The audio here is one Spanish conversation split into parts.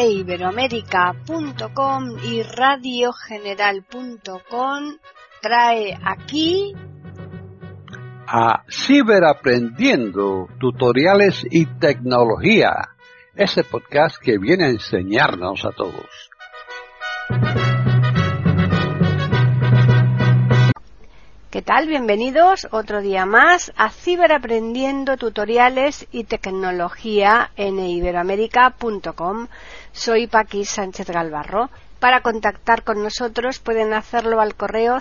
eiberoamerica.com y radiogeneral.com trae aquí a Ciberaprendiendo, tutoriales y tecnología, ese podcast que viene a enseñarnos a todos. ¿Qué tal? Bienvenidos otro día más a Ciberaprendiendo, tutoriales y tecnología en eiberoamerica.com. Soy Paqui Sánchez Galvarro. Para contactar con nosotros pueden hacerlo al correo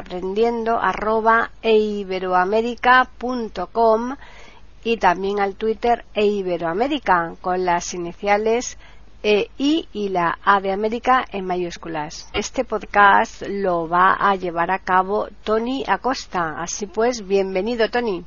ciberaprendiendo@eiberoamerica.com y también al Twitter eiberoamerica con las iniciales I y la A de América en mayúsculas. Este podcast lo va a llevar a cabo Tony Acosta. Así pues, bienvenido, Tony.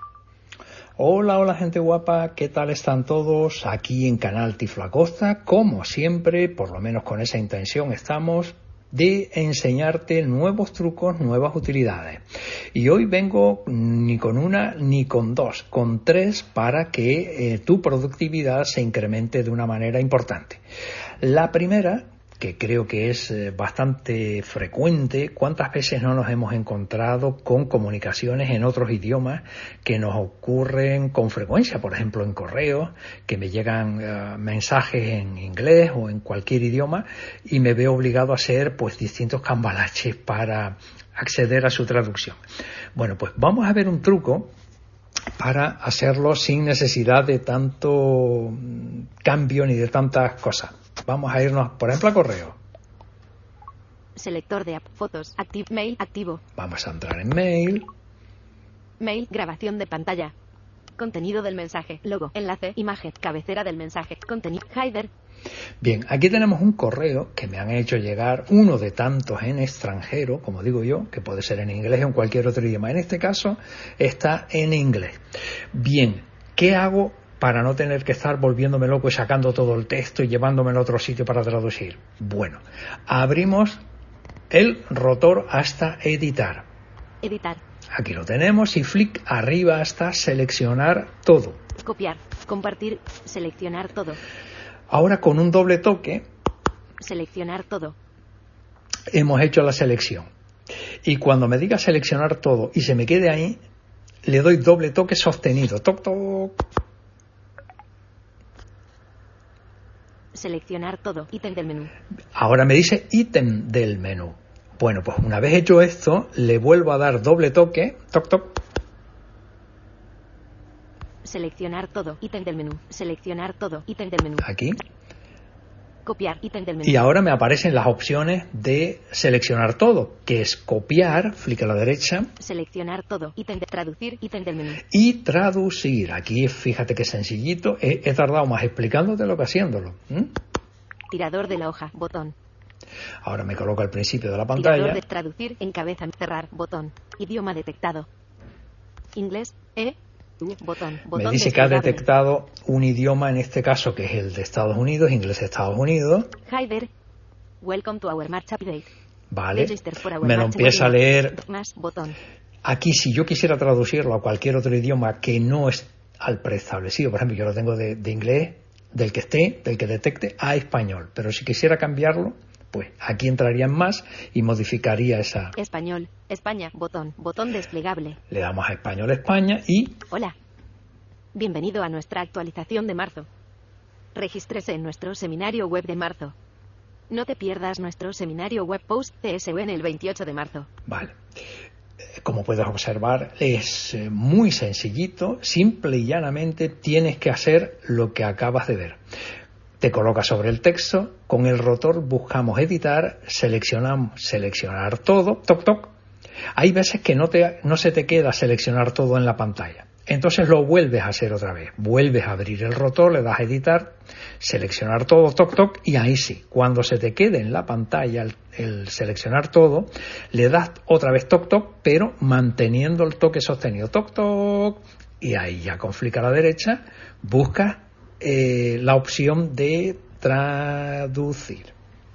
Hola gente guapa, ¿qué tal están todos? Aquí en Canal Tiflo Acosta, como siempre, por lo menos con esa intención estamos, de enseñarte nuevos trucos, nuevas utilidades. Y hoy vengo ni con una ni con dos, con tres para que tu productividad se incremente de una manera importante. La primera, que creo que es bastante frecuente, ¿cuántas veces no nos hemos encontrado con comunicaciones en otros idiomas que nos ocurren con frecuencia? Por ejemplo, en correos, que me llegan mensajes en inglés o en cualquier idioma y me veo obligado a hacer pues distintos cambalaches para acceder a su traducción. Bueno, pues vamos a ver un truco para hacerlo sin necesidad de tanto cambio ni de tantas cosas. Vamos a irnos, por ejemplo, a correo. Selector de app, fotos, active, mail, activo. Vamos a entrar en mail. Mail, grabación de pantalla. Contenido del mensaje, logo, enlace, imagen, cabecera del mensaje, contenido, header. Bien, aquí tenemos un correo que me han hecho llegar, uno de tantos en extranjero, como digo yo, que puede ser en inglés o en cualquier otro idioma. En este caso está en inglés. Bien, ¿qué hago para no tener que estar volviéndome loco y sacando todo el texto y llevándomelo a otro sitio para traducir? Bueno, abrimos el rotor hasta editar. Editar. Aquí lo tenemos y flick arriba hasta seleccionar todo. Copiar, compartir, seleccionar todo. Ahora con un doble toque seleccionar todo. Hemos hecho la selección. Y cuando me diga seleccionar todo y se me quede ahí, le doy doble toque sostenido. Toc, toc. Seleccionar todo. Ítem del menú. Ahora me dice ítem del menú. Bueno, pues una vez hecho esto, le vuelvo a dar doble toque. Toc, toc. Seleccionar todo. Ítem del menú. Seleccionar todo. Ítem del menú. Aquí. Copiar. Ítem del menú. Y ahora me aparecen las opciones de seleccionar todo, que es copiar, flick a la derecha. Seleccionar todo. Ítem de traducir. Ítem del menú. Y traducir. Aquí fíjate que sencillito. He tardado más explicándotelo que haciéndolo. Tirador de la hoja. Botón. Ahora me coloco al principio de la pantalla. Tirador de traducir. Encabeza. Cerrar. Botón. Idioma detectado. Inglés. Botón me dice que ha detectado un idioma, en este caso que es el de Estados Unidos, inglés de Estados Unidos. Header. Welcome to our March update. Vale, me lo empieza a leer. Más botón. Aquí, si yo quisiera traducirlo a cualquier otro idioma que no es al preestablecido, por ejemplo, yo lo tengo de inglés, del que detecte, a español. Pero si quisiera cambiarlo, pues aquí entraría en más y modificaría esa. Español, España, botón desplegable. Le damos a Español España y. Hola. Bienvenido a nuestra actualización de marzo. Regístrese en nuestro seminario web de marzo. No te pierdas nuestro seminario web post CSN el 28 de marzo. Vale. Como puedes observar, es muy sencillito, simple y llanamente tienes que hacer lo que acabas de ver. Te colocas sobre el texto, con el rotor buscamos editar, seleccionamos seleccionar todo, toc toc. Hay veces que no se te queda seleccionar todo en la pantalla. Entonces lo vuelves a hacer otra vez. Vuelves a abrir el rotor, le das a editar, seleccionar todo, toc toc, y ahí sí, cuando se te quede en la pantalla el seleccionar todo, le das otra vez toc toc, pero manteniendo el toque sostenido, toc toc, y ahí ya con flick a la derecha buscas la opción de traducir.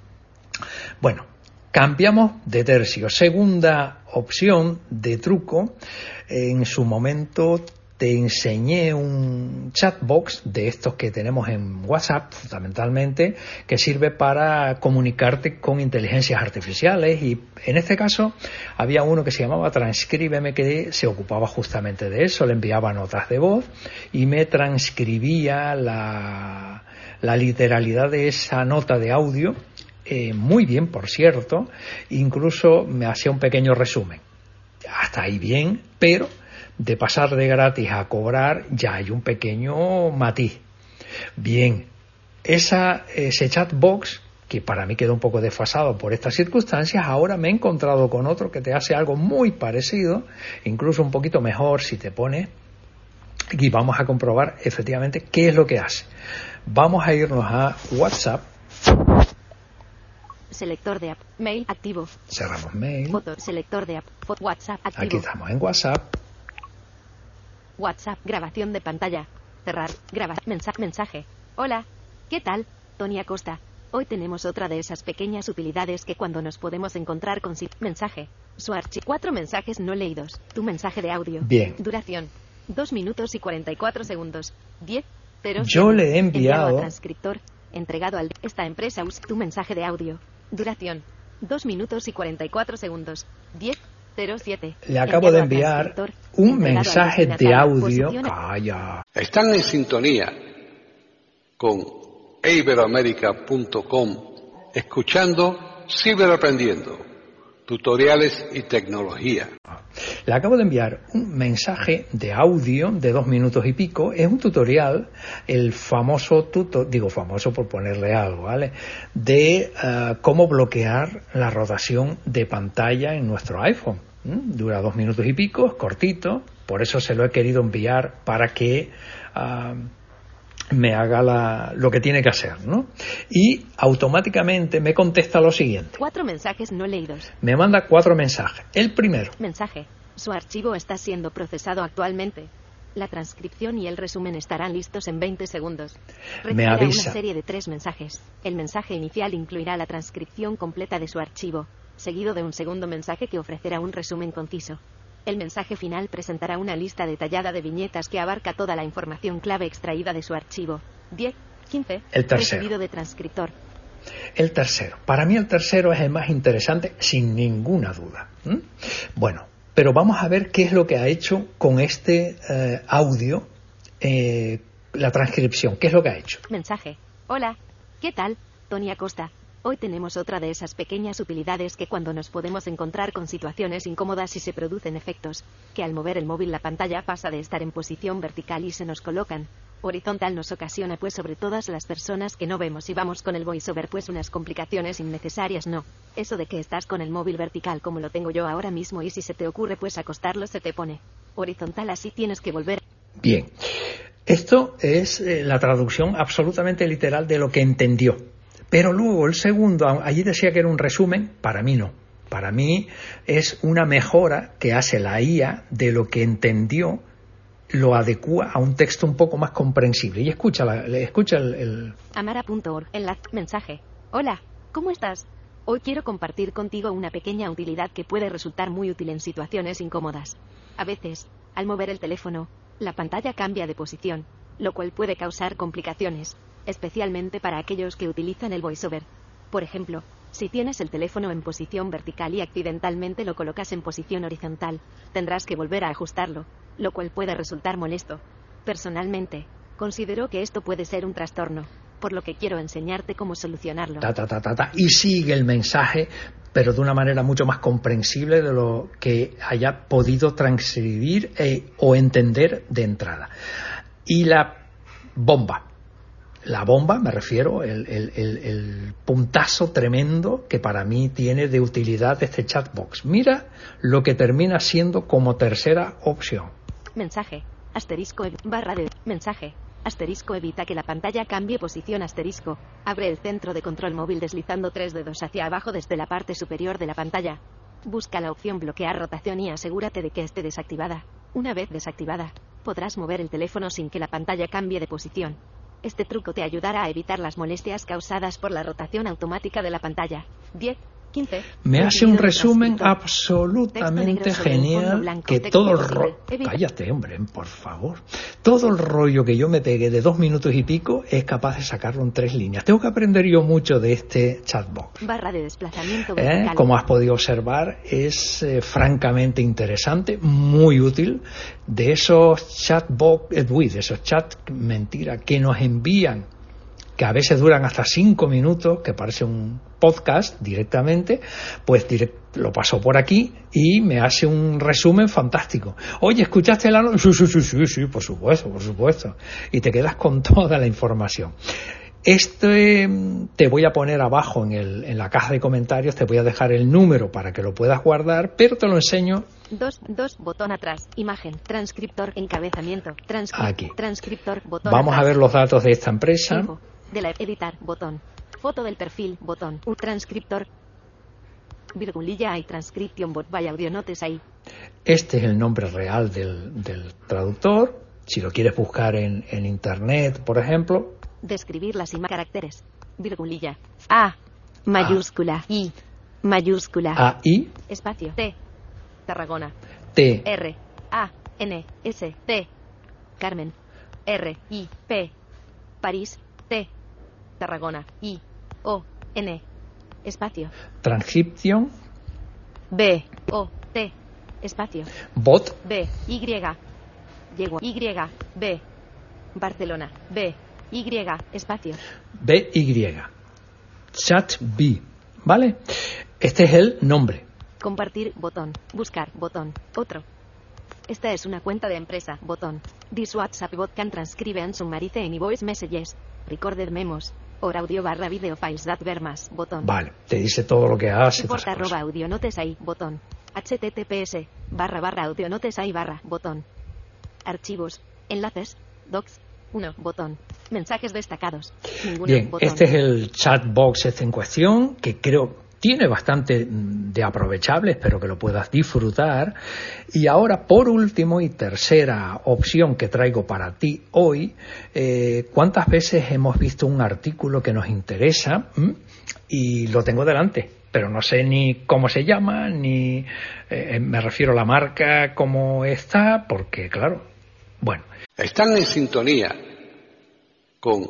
Bueno, cambiamos de tercio. Segunda opción de truco. En su momento te enseñé un chatbox de estos que tenemos en WhatsApp, fundamentalmente, que sirve para comunicarte con inteligencias artificiales, y en este caso había uno que se llamaba Transcríbeme, que se ocupaba justamente de eso. Le enviaba notas de voz y me transcribía la literalidad de esa nota de audio, muy bien, por cierto. Incluso me hacía un pequeño resumen. Hasta ahí bien, pero de pasar de gratis a cobrar ya hay un pequeño matiz. Bien, ese chatbox, que para mí quedó un poco desfasado por estas circunstancias, ahora me he encontrado con otro que te hace algo muy parecido, incluso un poquito mejor si te pones, y vamos a comprobar efectivamente qué es lo que hace. Vamos a irnos a WhatsApp. Selector de app. Mail activo. Cerramos mail. Foto. Selector de app. WhatsApp activo. Aquí estamos en WhatsApp. WhatsApp. Grabación de pantalla. Cerrar. Grabar. Mensaje. Hola. ¿Qué tal? Tony Acosta. Hoy tenemos otra de esas pequeñas utilidades que cuando nos podemos encontrar con mensaje. Su archivo. 4 mensajes no leídos. Tu mensaje de audio. Bien. Duración. 2 minutos y 44 segundos. 10. Pero yo le he enviado a transcriptor. Entregado al esta empresa. Tu mensaje de audio. Duración. 2 minutos y 44 segundos. 10:07. Le acabo de enviar un mensaje de audio. Calla. Están en sintonía con iberoamerica.com, escuchando Ciberaprendiendo, tutoriales y tecnología. Le acabo de enviar un mensaje de audio de 2 minutos y pico. Es un tutorial, el famoso digo famoso por ponerle algo, ¿vale? De cómo bloquear la rotación de pantalla en nuestro iPhone. Dura 2 minutos y pico, es cortito, por eso se lo he querido enviar para que me haga lo que tiene que hacer, ¿no? Y automáticamente me contesta lo siguiente. 4 mensajes no leídos. Me manda 4 mensajes. El primero. Mensaje. Su archivo está siendo procesado actualmente. La transcripción y el resumen estarán listos en 20 segundos. Me avisa. Una serie de 3 mensajes. El mensaje inicial incluirá la transcripción completa de su archivo, seguido de un segundo mensaje que ofrecerá un resumen conciso. El mensaje final presentará una lista detallada de viñetas que abarca toda la información clave extraída de su archivo. 10:15. El tercero. Recibido de transcriptor. El tercero. Para mí el tercero es el más interesante, sin ninguna duda. Bueno, pero vamos a ver qué es lo que ha hecho con este audio, la transcripción. ¿Qué es lo que ha hecho? Mensaje. Hola. ¿Qué tal? Tony Acosta. Hoy tenemos otra de esas pequeñas utilidades que cuando nos podemos encontrar con situaciones incómodas y se producen efectos, que al mover el móvil la pantalla pasa de estar en posición vertical y se nos colocan horizontal, nos ocasiona pues sobre todas las personas que no vemos y vamos con el voiceover pues unas complicaciones innecesarias, ¿no? Eso de que estás con el móvil vertical como lo tengo yo ahora mismo y si se te ocurre pues acostarlo se te pone horizontal, así tienes que volver. Bien, esto es la traducción absolutamente literal de lo que entendió. Pero luego el segundo, allí decía que era un resumen, para mí no. Para mí es una mejora que hace la IA de lo que entendió, lo adecúa a un texto un poco más comprensible. Y escucha el... Amara.org, enlace, mensaje. Hola, ¿cómo estás? Hoy quiero compartir contigo una pequeña utilidad que puede resultar muy útil en situaciones incómodas. A veces, al mover el teléfono, la pantalla cambia de posición, lo cual puede causar complicaciones, especialmente para aquellos que utilizan el voiceover. Por ejemplo, si tienes el teléfono en posición vertical y accidentalmente lo colocas en posición horizontal, tendrás que volver a ajustarlo, lo cual puede resultar molesto. Personalmente, considero que esto puede ser un trastorno, por lo que quiero enseñarte cómo solucionarlo. Y sigue el mensaje, pero de una manera mucho más comprensible de lo que haya podido transcribir o entender de entrada. Y la bomba, me refiero, el puntazo tremendo que para mí tiene de utilidad este chatbox. Mira lo que termina siendo como tercera opción. Mensaje, asterisco, barra de mensaje, asterisco, evita que la pantalla cambie posición, asterisco, abre el centro de control móvil deslizando 3 dedos hacia abajo desde la parte superior de la pantalla. Busca la opción bloquear rotación y asegúrate de que esté desactivada. Una vez desactivada, podrás mover el teléfono sin que la pantalla cambie de posición. Este truco te ayudará a evitar las molestias causadas por la rotación automática de la pantalla. 10:15. 15. Me hace un resumen transcriptor. absolutamente Texto negro sobre un fondo genial, blanco. que Texto todo el posible. rollo... Evita. Cállate, hombre, por favor. Todo el rollo que yo me pegué de 2 minutos y pico es capaz de sacarlo en 3 líneas. Tengo que aprender yo mucho de este chatbot. Barra de desplazamiento vertical. Como has podido observar, es francamente interesante, muy útil. De esos chatbots, de esos chats, mentira, que nos envían, que a veces duran hasta 5 minutos, que parece un podcast directamente, pues lo paso por aquí y me hace un resumen fantástico. Oye, ¿escuchaste la noticia? Sí, por supuesto. Y te quedas con toda la información. Te voy a poner abajo en la caja de comentarios, te voy a dejar el número para que lo puedas guardar, pero te lo enseño. 2, botón atrás, imagen, transcriptor, encabezamiento, aquí. transcriptor, botón Vamos atrás. a ver los datos de esta empresa. Info, de la editar, botón, foto del perfil, botón, un transcriptor, virgulilla y transcription bot by audio notes ahí. Este es el nombre real del traductor. Si lo quieres buscar en internet, por ejemplo. Describir las caracteres, virgulilla, A, mayúscula, I, mayúscula, A, I, espacio, T, Tarragona, T, R, A, N, S, T, Carmen, R, I, P, París, T, Tarragona, I, O, N, espacio, transcripción, B, O, T, espacio, bot, B, Y, Yegua, Y, B, Barcelona, B, Y, espacio, BY, chat B, ¿vale? Este es el nombre. compartir, botón, buscar, botón, otro. Esta es una cuenta de empresa, botón. This WhatsApp bot can transcribe and summarize any voice messages, recorded memos, or audio barra video files that vermas, botón. Vale, te dice todo lo que hace. Soporta arroba audio notes ahí, botón. https, barra audio notes ahí, botón. Archivos, enlaces, docs, 1, botón. Mensajes destacados, ninguno, Bien, botón. este es el chatbox en cuestión, que creo tiene bastante de aprovechable, espero que lo puedas disfrutar. Y ahora, por último y tercera opción que traigo para ti hoy, ¿cuántas veces hemos visto un artículo que nos interesa y lo tengo delante? Pero no sé ni cómo se llama, ni me refiero a la marca, cómo está, porque claro, bueno. Están en sintonía con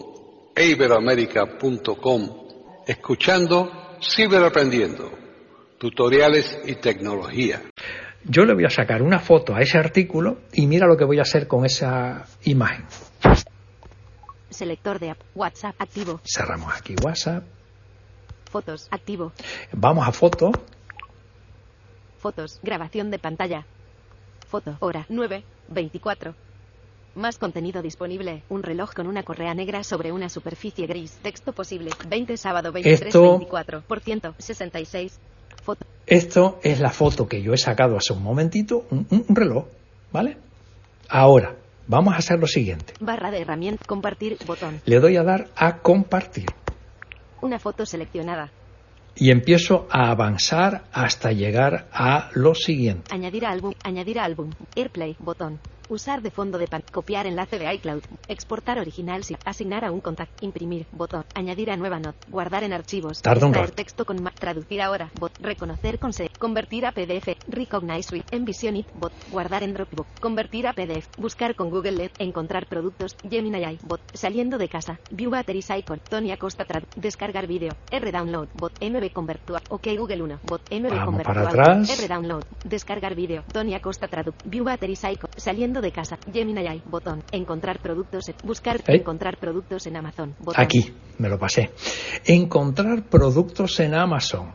iberoamerica.com, escuchando Ciberaprendiendo, tutoriales y tecnología. Yo le voy a sacar una foto a ese artículo y mira lo que voy a hacer con esa imagen. Selector de app, WhatsApp activo. Cerramos aquí WhatsApp. Fotos, activo. Vamos a foto. Fotos, grabación de pantalla. Foto, hora 9:24. Más contenido disponible. Un reloj con una correa negra sobre una superficie gris. Texto posible. 20 sábado 23:24%. 66. Foto. Esto es la foto que yo he sacado hace un momentito. Un reloj, ¿vale? Ahora, vamos a hacer lo siguiente. Barra de herramientas. Compartir. Botón. Le doy a dar a compartir. Una foto seleccionada. Y empiezo a avanzar hasta llegar a lo siguiente. Añadir a álbum. Añadir a álbum. AirPlay. Botón. Usar de fondo de pantalla. Copiar enlace de iCloud. Exportar original. Asignar a un contacto. Imprimir. Botón. Añadir a nueva nota. Guardar en archivos. Tarda un Extraer rato. texto con traducir ahora. Bot. Reconocer con C. Convertir a PDF. Recognize with. Envision it. Bot. Guardar en Dropbox. Convertir a PDF. Buscar con Google LED. Encontrar productos. Gemini AI. Bot. Saliendo de casa. View batteries icon. Tony Acosta descargar vídeo. R-download. Bot. MB convertua. OK Google 1. Bot. MB Vamos convertua. para atrás. R-download. Descargar vídeo. Tony Acosta View batteries icon. Saliendo de casa. Gemini AI. Botón. Encontrar productos. Buscar. Encontrar productos en Amazon. Botón. Aquí, me lo pasé. Encontrar productos en Amazon.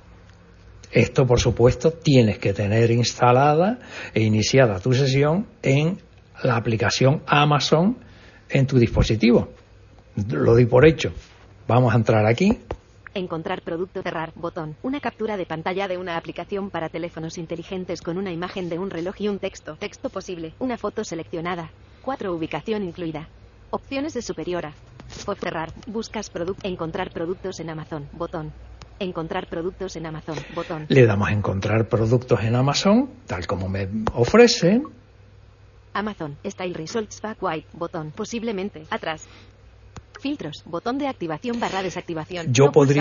Esto, por supuesto, tienes que tener instalada e iniciada tu sesión en la aplicación Amazon en tu dispositivo. Lo doy por hecho. Vamos a entrar aquí. Encontrar producto, cerrar, botón. Una captura de pantalla de una aplicación para teléfonos inteligentes con una imagen de un reloj y un texto. Texto posible. Una foto seleccionada. 4 ubicación incluida. Opciones de superior a. Por cerrar. Buscas producto. Encontrar productos en Amazon. Botón. Encontrar productos en Amazon. Botón. Le damos a encontrar productos en Amazon, tal como me ofrecen. Amazon. Style Results Back White. Botón. Posiblemente. Atrás. Filtros. Botón de activación barra desactivación. Yo No podría... pulsado.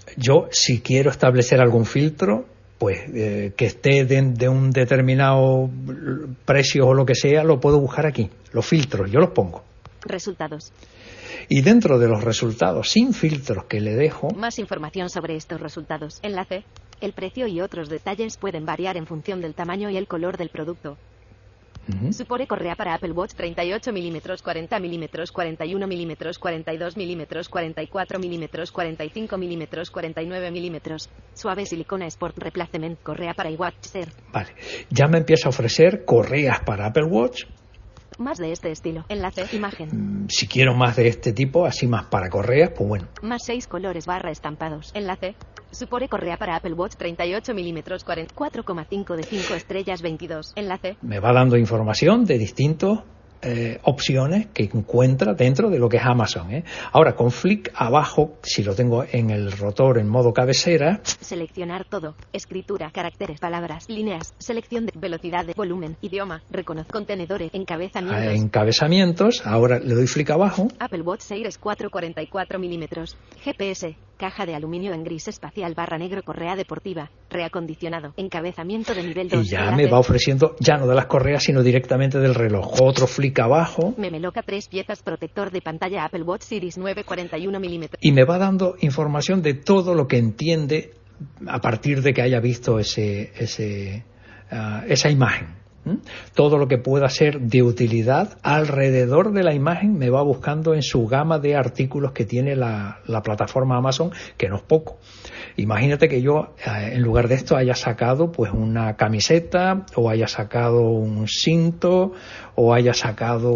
Yo, si quiero establecer algún filtro, pues que esté de un determinado precio o lo que sea, lo puedo buscar aquí. Los filtros, yo los pongo. Resultados. Y dentro de los resultados, sin filtros que le dejo... Más información sobre estos resultados. Enlace. El precio y otros detalles pueden variar en función del tamaño y el color del producto. Supone correa para Apple Watch 38 mm, 40 mm, 41 mm, 42 mm, 44 mm, 45 mm, 49 mm. Suave silicona Sport Replacement, correa para iWatch Air. Vale, ya me empieza a ofrecer correas para Apple Watch. Más de este estilo. Enlace, imagen. Si quiero más de este tipo, así más para correas, pues bueno. Más 6 colores / estampados. Enlace. Supone correa para Apple Watch 38 mm, 4,5 de 5 estrellas 22. Enlace. Me va dando información de distintos opciones que encuentra dentro de lo que es Amazon. Ahora, con flick abajo, si lo tengo en el rotor en modo cabecera... Seleccionar todo. Escritura, caracteres, palabras, líneas, selección de velocidad, de volumen, idioma, contenedores, encabezamientos. Encabezamientos. Ahora le doy flick abajo. Apple Watch Series 4,44 mm. GPS. Caja de aluminio en gris espacial / negro, correa deportiva, reacondicionado, encabezamiento de nivel 2. Y ya me va ofreciendo, ya no de las correas, sino directamente del reloj. Otro flick abajo. Memeloca 3 piezas, protector de pantalla Apple Watch Series 9,41 mm. Y me va dando información de todo lo que entiende a partir de que haya visto esa imagen. Todo lo que pueda ser de utilidad alrededor de la imagen me va buscando en su gama de artículos que tiene la plataforma Amazon, que no es poco. Imagínate que yo, en lugar de esto, haya sacado pues una camiseta, o haya sacado un cinto, o haya sacado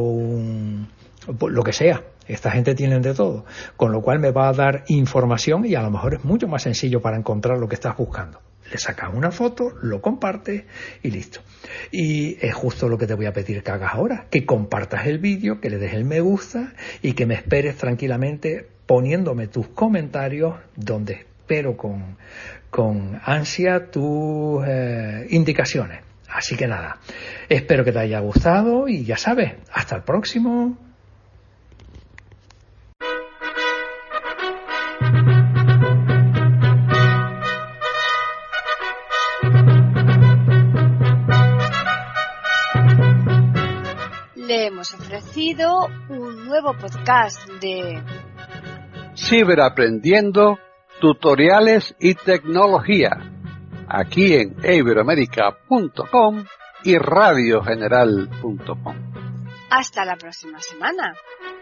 lo que sea. Esta gente tiene de todo, con lo cual me va a dar información y a lo mejor es mucho más sencillo para encontrar lo que estás buscando. Le sacas una foto, lo compartes y listo. Y es justo lo que te voy a pedir que hagas ahora, que compartas el vídeo, que le des el me gusta y que me esperes tranquilamente poniéndome tus comentarios, donde espero con ansia tus indicaciones. Así que nada, espero que te haya gustado y ya sabes, hasta el próximo. Le hemos ofrecido un nuevo podcast de Ciberaprendiendo, tutoriales y tecnología, aquí en iberoamerica.com y radiogeneral.com. Hasta la próxima semana.